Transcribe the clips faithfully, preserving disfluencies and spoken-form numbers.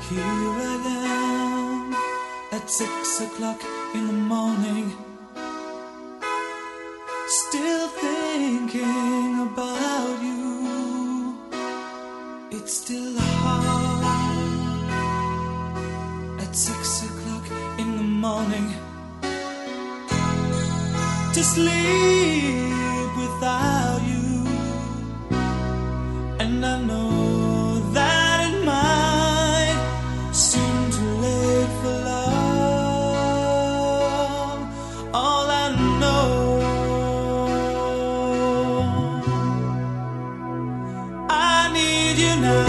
Here I am at six o'clock in the morning, still thinking about you. It's still hard at six o'clock in the morning to sleep without you, and I know that it might seem too late for love. All I know, I need you now.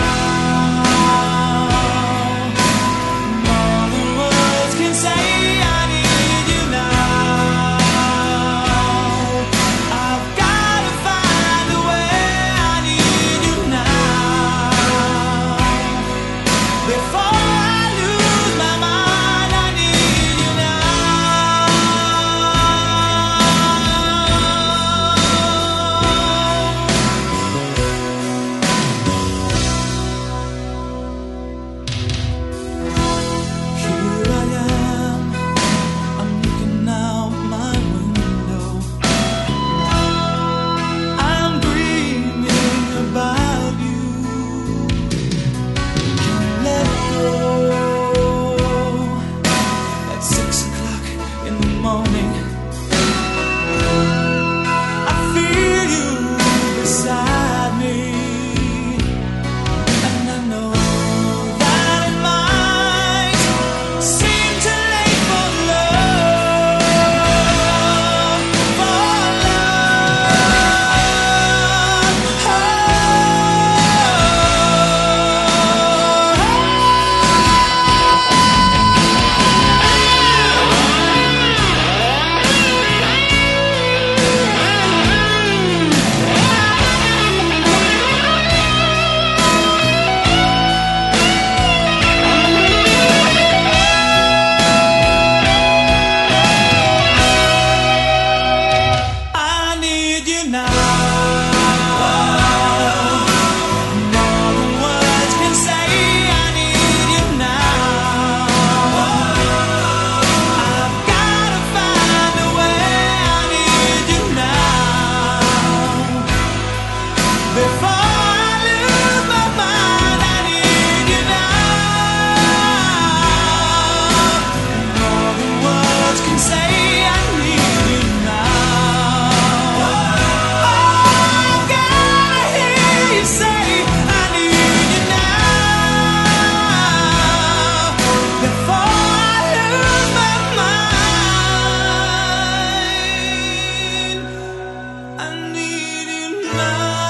I need you now.